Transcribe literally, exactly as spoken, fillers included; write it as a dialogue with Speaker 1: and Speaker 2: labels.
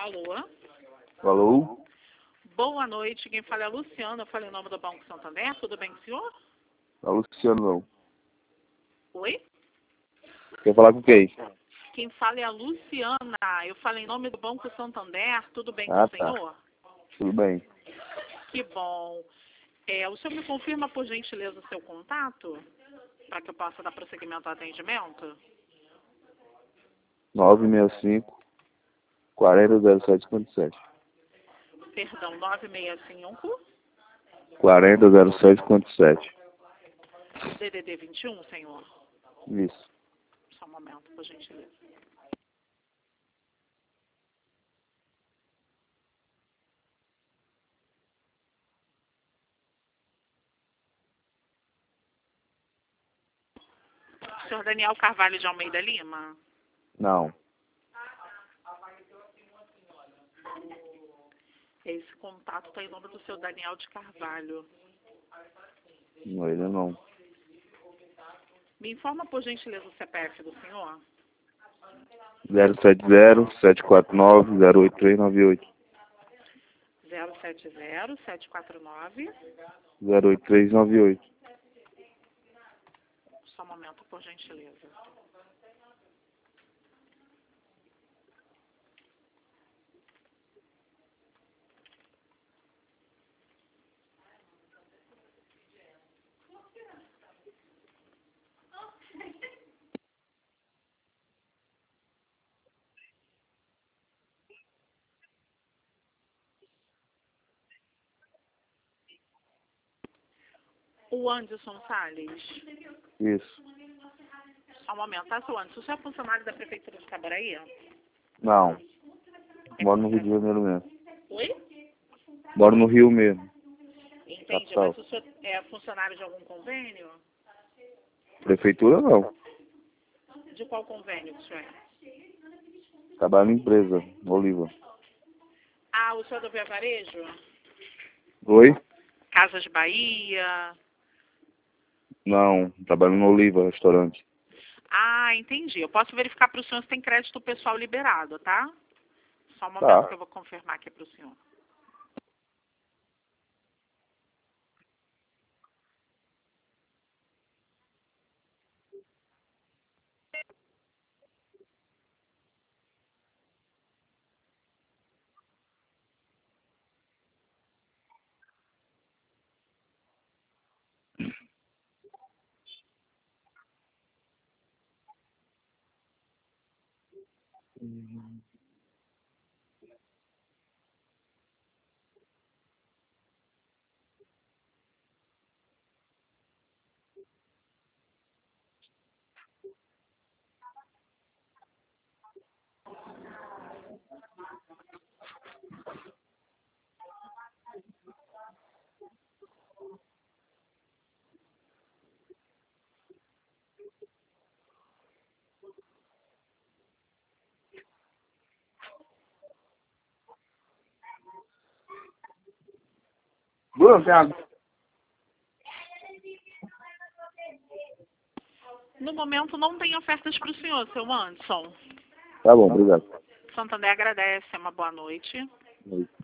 Speaker 1: Alô?
Speaker 2: Alô?
Speaker 1: Boa noite, quem fala é a Luciana, eu falei em nome do Banco Santander, tudo bem com o senhor?
Speaker 2: A Luciano não.
Speaker 1: Oi?
Speaker 2: Quer falar com quem?
Speaker 1: Quem fala é a Luciana, eu falei em nome do Banco Santander, tudo bem
Speaker 2: Ah,
Speaker 1: com o
Speaker 2: tá.
Speaker 1: senhor?
Speaker 2: Tudo bem.
Speaker 1: Que bom. É, o senhor me confirma, por gentileza, o seu contato, para que eu possa dar prosseguimento ao atendimento?
Speaker 2: nove seis cinco, quarenta, zero sete cinquenta e sete.
Speaker 1: Perdão, nove seis cinco,
Speaker 2: quarenta, zero sete cinquenta e sete.
Speaker 1: D D D vinte e um, senhor?
Speaker 2: Isso.
Speaker 1: Só um momento, por gentileza. Senhor Daniel Carvalho de Almeida Lima?
Speaker 2: Não.
Speaker 1: Esse contato está em nome do seu Daniel de Carvalho.
Speaker 2: Não, ele não.
Speaker 1: Me informa, por gentileza, o C P F do senhor?
Speaker 2: zero sete zero, sete quatro nove, zero oito três nove oito.
Speaker 1: zero sete zero, sete quatro nove.
Speaker 2: zero oito três nove oito.
Speaker 1: Só um momento, por gentileza. O Anderson Salles.
Speaker 2: Isso.
Speaker 1: Só um momento, tá, seu Anderson? O senhor é funcionário da Prefeitura de Itaboraí?
Speaker 2: Não. Moro no Rio de Janeiro mesmo.
Speaker 1: Oi?
Speaker 2: Moro no Rio mesmo.
Speaker 1: Entendi,
Speaker 2: Capital.
Speaker 1: mas o senhor é funcionário de algum convênio?
Speaker 2: Prefeitura não.
Speaker 1: De qual convênio que o senhor é?
Speaker 2: Trabalho em empresa, Oliva.
Speaker 1: Ah, o senhor é do Via Varejo?
Speaker 2: Oi?
Speaker 1: Casas Bahia?
Speaker 2: Não. Trabalho no Oliva, restaurante.
Speaker 1: Ah, entendi. Eu posso verificar para o senhor se tem crédito pessoal liberado, tá? Só um momento
Speaker 2: Tá.
Speaker 1: que eu vou confirmar aqui para o senhor.
Speaker 2: Bruno, tem água?
Speaker 1: No momento não tem ofertas para o senhor, seu Anderson.
Speaker 2: Tá bom, obrigado.
Speaker 1: Santander agradece. Uma boa noite.
Speaker 2: Oi.